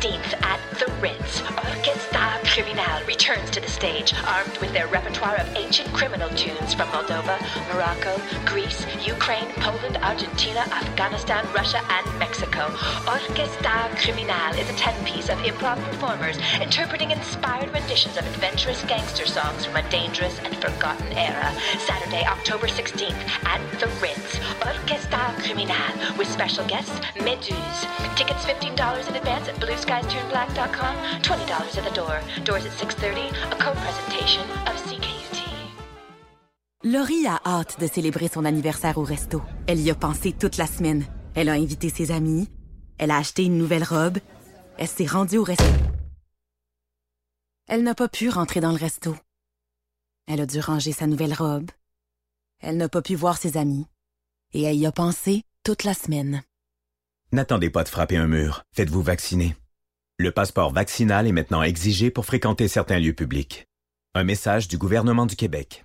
16th at the Ritz, Orchestra Criminal returns to the stage, armed with their repertoire of ancient criminal tunes from Moldova, Morocco, Greece, Ukraine, Poland, Argentina, Afghanistan, Russia, and Mexico. Orchestra Criminal is a 10-piece of improv performers interpreting inspired renditions of adventurous gangster songs from a dangerous and forgotten era. Saturday, October 16th at the Ritz, Orchestra Criminal, with special guests, Meduse. Tickets $15 in advance at BlueSkiesTurnBlack.com, $20 at the door. Doors at 6:30, a co-presentation of CKUT. Laurie a hâte de célébrer son anniversaire au resto. Elle y a pensé toute la semaine. Elle a invité ses amis. Elle a acheté une nouvelle robe. Elle s'est rendue au resto. Elle n'a pas pu rentrer dans le resto. Elle a dû ranger sa nouvelle robe. Elle n'a pas pu voir ses amis. Et elle y a pensé toute la semaine. N'attendez pas de frapper un mur. Faites-vous vacciner. Le passeport vaccinal est maintenant exigé pour fréquenter certains lieux publics. Un message du gouvernement du Québec.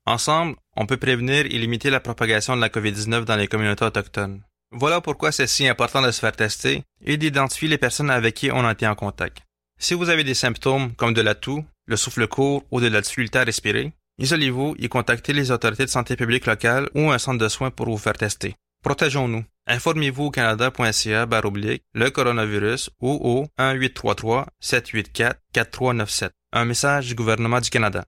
Ensemble, on peut prévenir et limiter la propagation de la COVID-19 dans les communautés autochtones. Voilà pourquoi c'est si important de se faire tester et d'identifier les personnes avec qui on a été en contact. Si vous avez des symptômes comme de la toux, le souffle court ou de la difficulté à respirer, isolez-vous et contactez les autorités de santé publique locales ou un centre de soins pour vous faire tester. Protégeons-nous. Informez-vous au canada.ca/le coronavirus ou au 1-833-784-4397. Un message du gouvernement du Canada.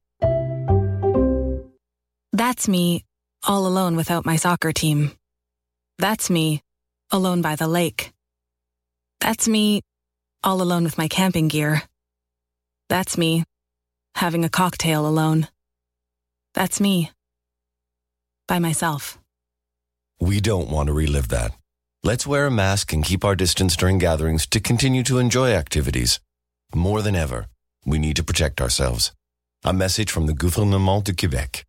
That's me, all alone without my soccer team. That's me, alone by the lake. That's me, all alone with my camping gear. That's me, having a cocktail alone. That's me, by myself. We don't want to relive that. Let's wear a mask and keep our distance during gatherings to continue to enjoy activities. More than ever, we need to protect ourselves. A message from the Gouvernement du Québec.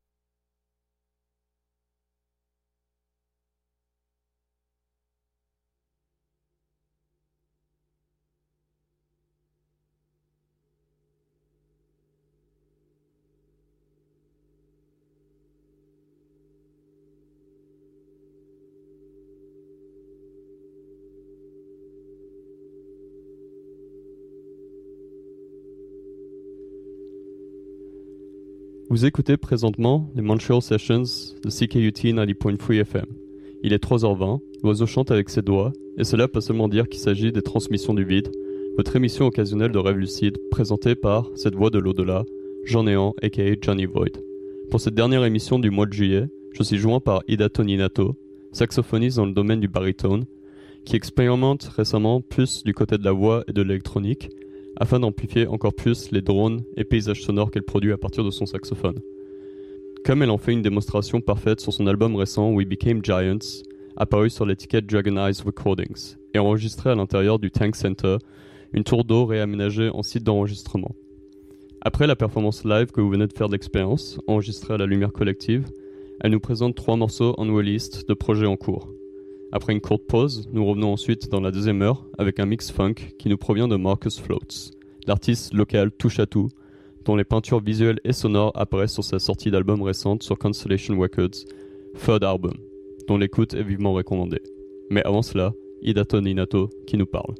Vous écoutez présentement les Montreal Sessions de CKUT 90.3 FM. Il est 3h20, l'oiseau chante avec ses doigts, et cela peut seulement dire qu'il s'agit des transmissions du vide, votre émission occasionnelle de rêve lucide, présentée par cette voix de l'au-delà, Jean Néant, a.k.a. Johnny Void. Pour cette dernière émission du mois de juillet, je suis joint par Ida Toninato, saxophoniste dans le domaine du barytone, qui expérimente récemment plus du côté de la voix et de l'électronique, afin d'amplifier encore plus les drones et paysages sonores qu'elle produit à partir de son saxophone. Comme elle en fait une démonstration parfaite sur son album récent We Became Giants, apparu sur l'étiquette Dragon Eyes Recordings, et enregistré à l'intérieur du Tank Center, une tour d'eau réaménagée en site d'enregistrement. Après la performance live que vous venez de faire d'expérience, enregistrée à la Lumière Collective, elle nous présente 3 morceaux on list de projets en cours. Après une courte pause, nous revenons ensuite dans la deuxième heure avec un mix funk qui nous provient de Marcus Floats, l'artiste local touche à tout, dont les peintures visuelles et sonores apparaissent sur sa sortie d'album récente sur Constellation Records, Third Album, dont l'écoute est vivement recommandée. Mais avant cela, Ida Toninato qui nous parle.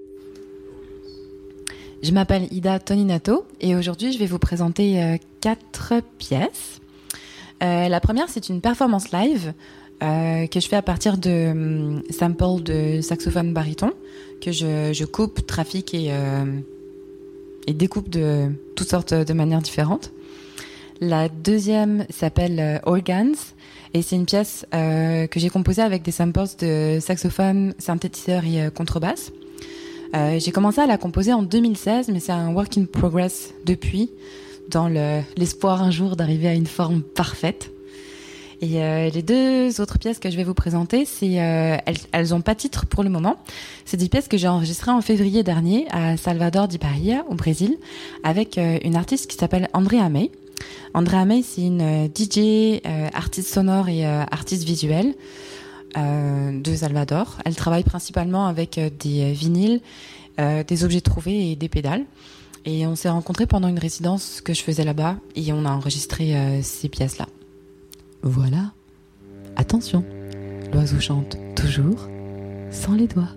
Je m'appelle Ida Toninato et aujourd'hui je vais vous présenter 4 pièces. La première, c'est une performance live que je fais à partir de samples de saxophone baryton que je coupe, trafique et découpe de toutes sortes de manières différentes. La deuxième s'appelle Organs et c'est une pièce que j'ai composée avec des samples de saxophone, synthétiseur et contrebasse. J'ai commencé à la composer en 2016, mais c'est un work in progress depuis, dans l'espoir un jour d'arriver à une forme parfaite. Et les 2 autres pièces que je vais vous présenter, elles ont pas titre pour le moment. C'est des pièces que j'ai enregistrées en février dernier à Salvador de Bahia, au Brésil, avec une artiste qui s'appelle Andrea May. Andrea May, c'est une DJ, artiste sonore et artiste visuelle de Salvador. Elle travaille principalement avec des vinyles, des objets trouvés et des pédales. Et on s'est rencontrés pendant une résidence que je faisais là-bas et on a enregistré ces pièces-là. Voilà. Attention, l'oiseau chante toujours sans les doigts.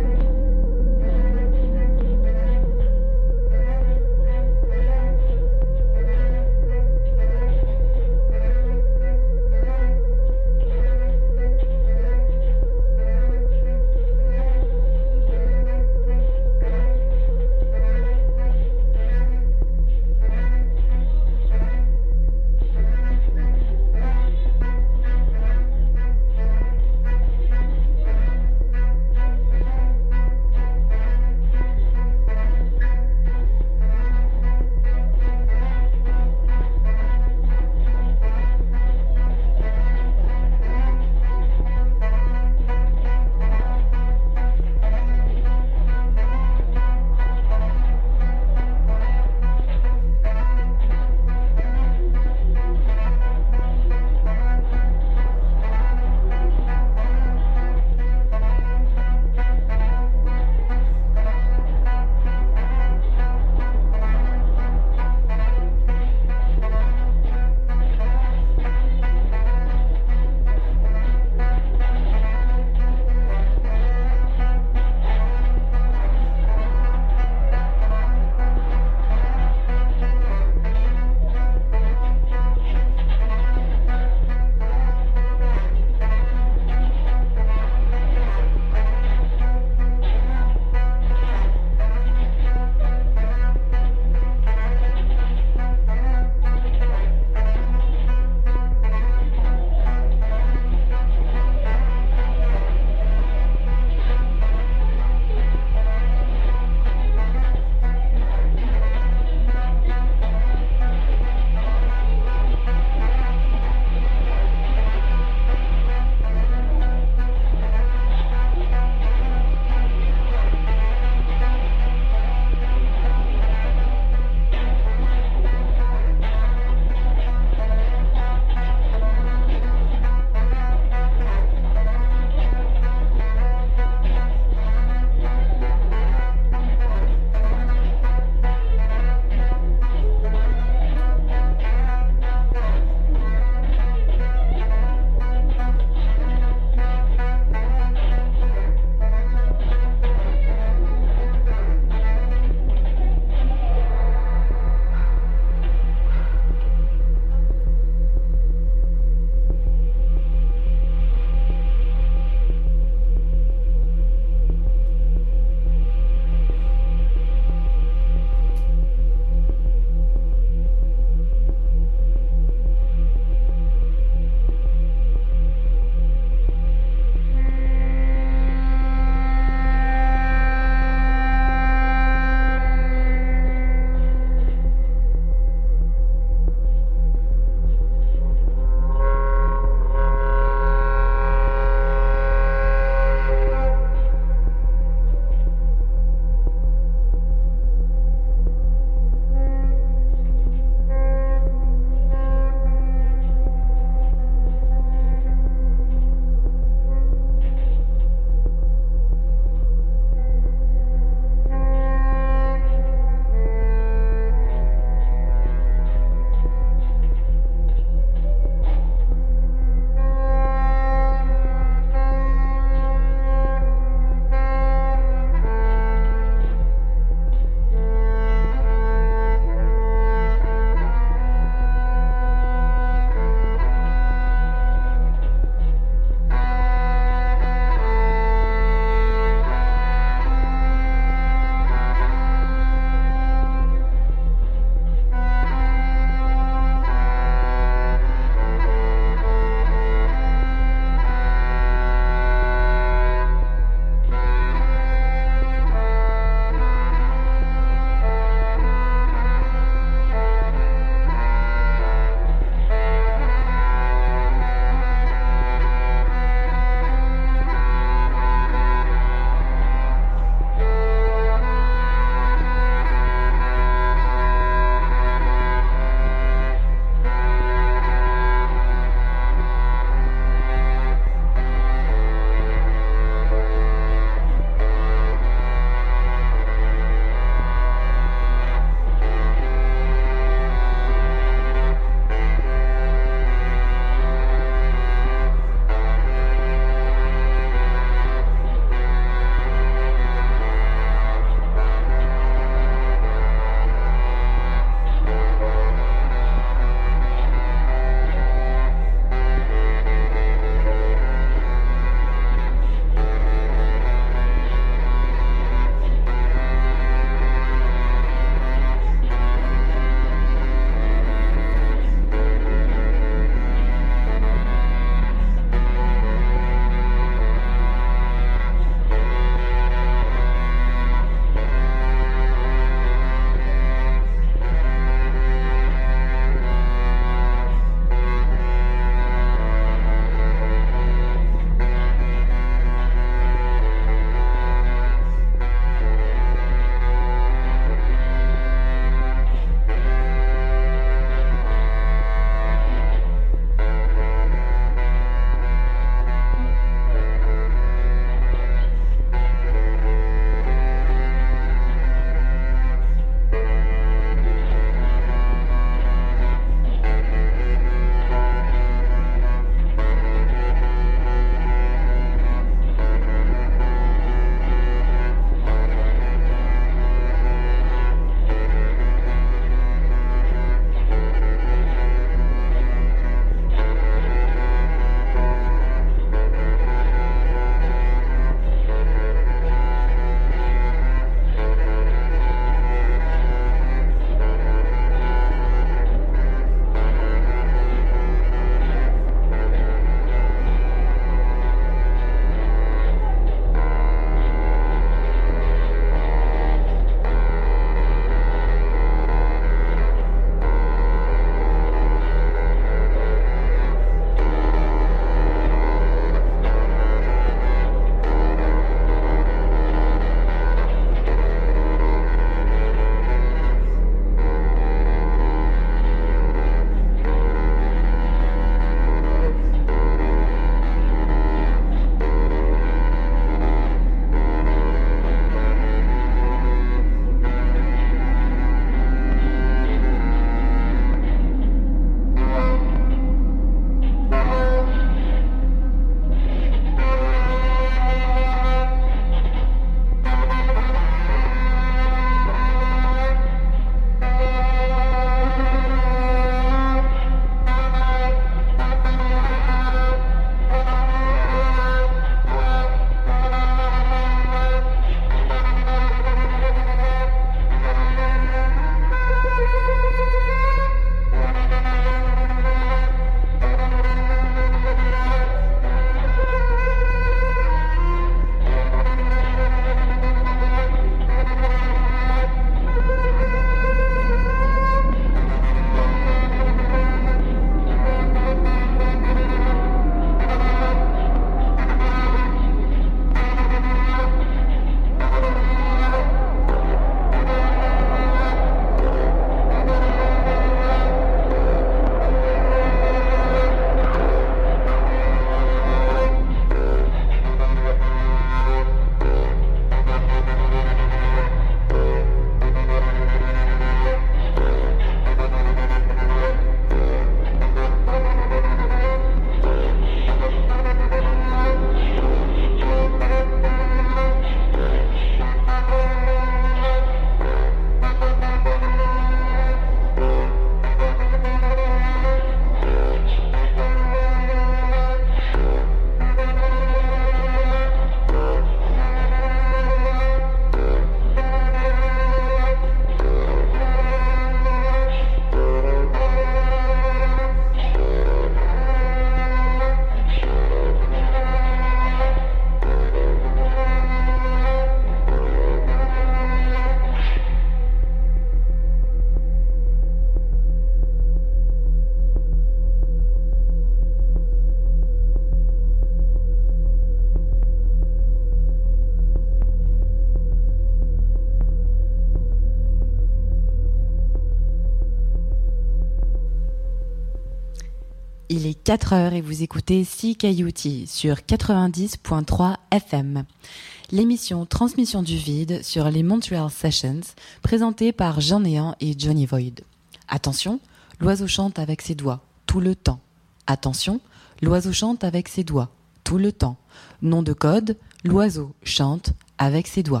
Il est 4h et vous écoutez CKUT sur 90.3 FM. L'émission Transmission du vide sur les Montreal Sessions, présentée par Jean Néant et Johnny Void. Attention, l'oiseau chante avec ses doigts, tout le temps. Attention, l'oiseau chante avec ses doigts, tout le temps. Nom de code, l'oiseau chante avec ses doigts.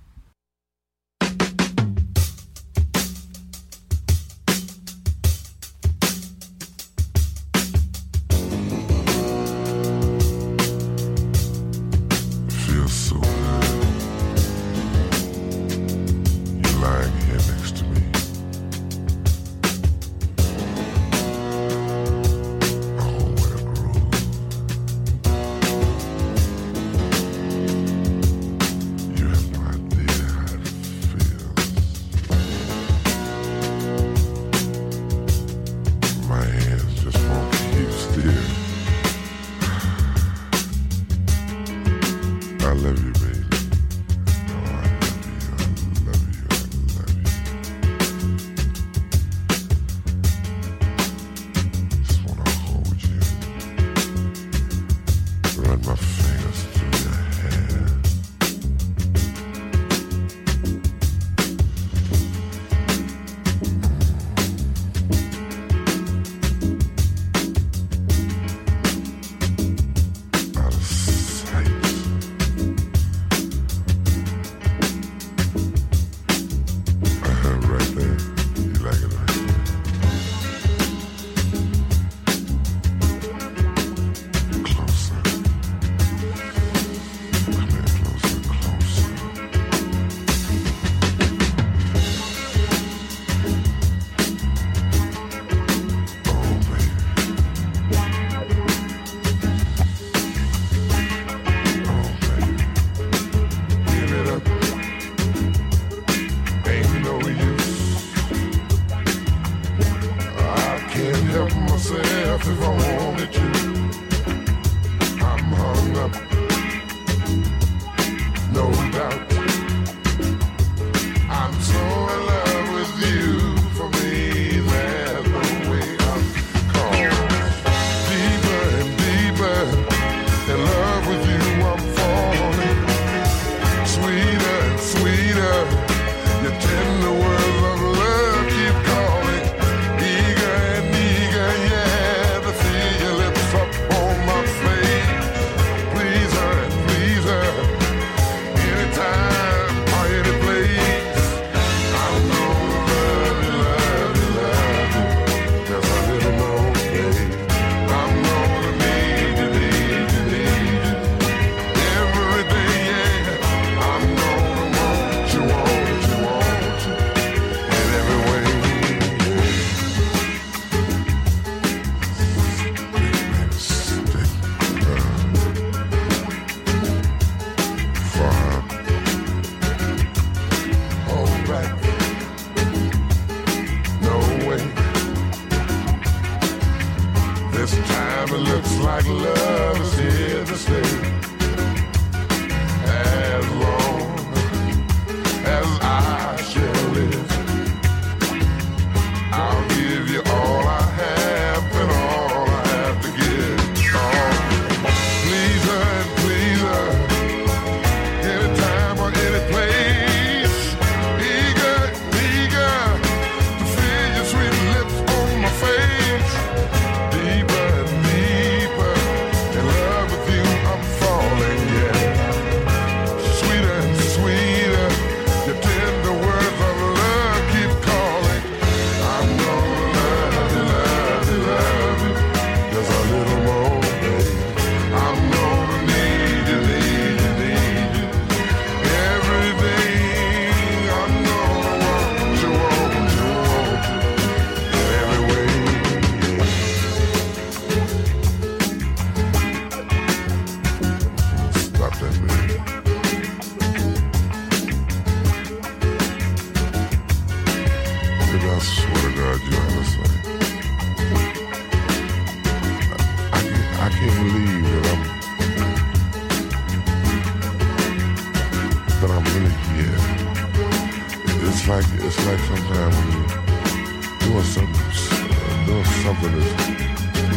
It's like sometimes when you're doing something that's so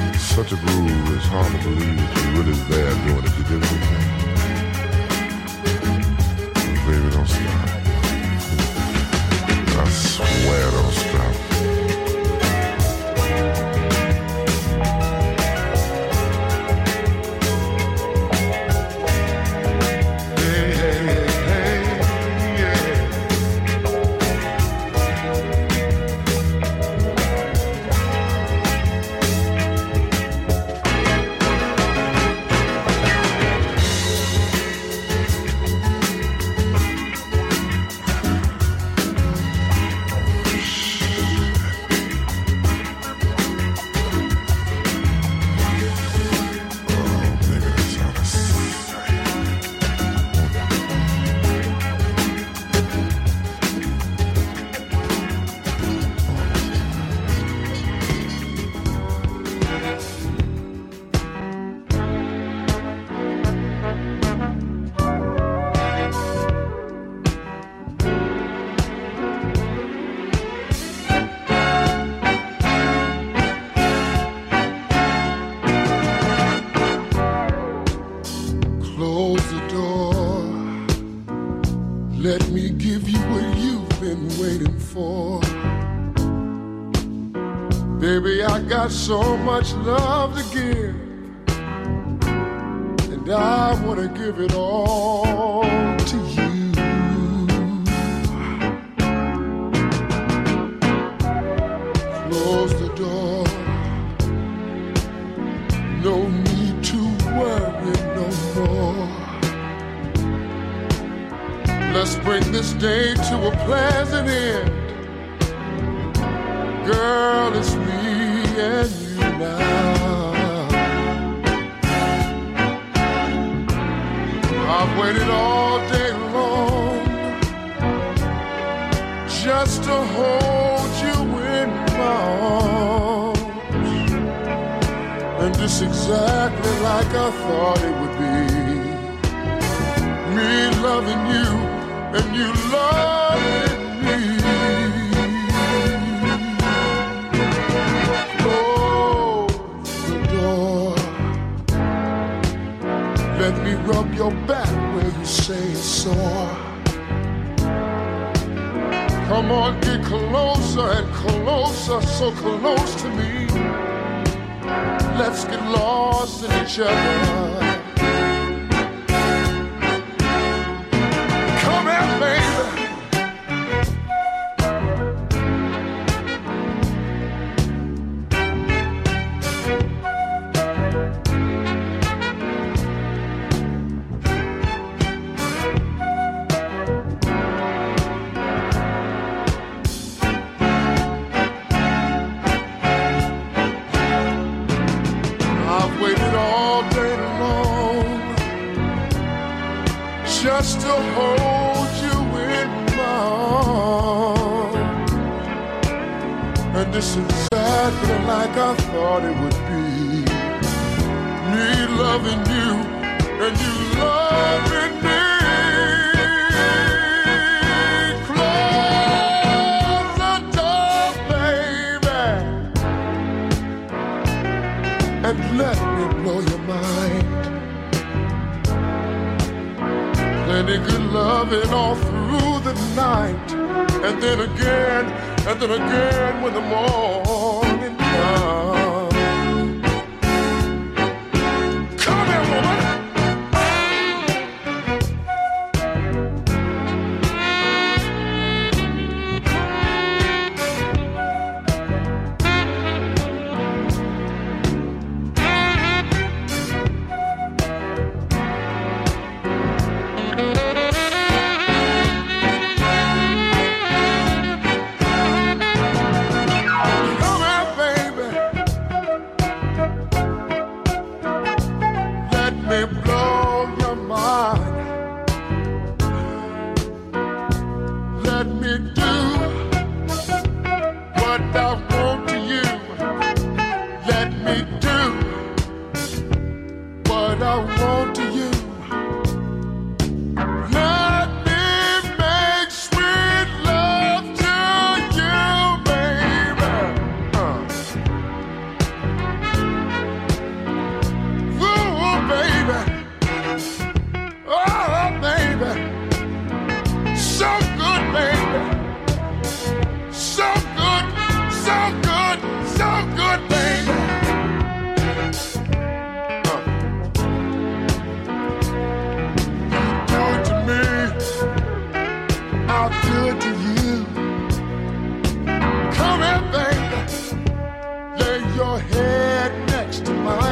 such a groove, it's hard to believe that you're really there doing it. You dig me? Baby, don't stop. I swear don't stop. So much love to give, and I want to give it all to you. Close the door, no need to worry no more. Let's bring this day to a pleasant end. Girl, it's me and you now. I've waited all day long just to hold you in my arms, and it's exactly like I thought it would be. Me loving you and you loving me. Let me rub your back where you say it's sore. Come on, get closer and closer, so close to me. Let's get lost in each other. Come here, baby. Just to hold you in my arms, and this is exactly like I thought it would be. Me loving you and you loving me. Close the door, baby, and let me blow your mind. Plenty good loving all through the night, and then again when the morning comes. Come here, woman. Let me do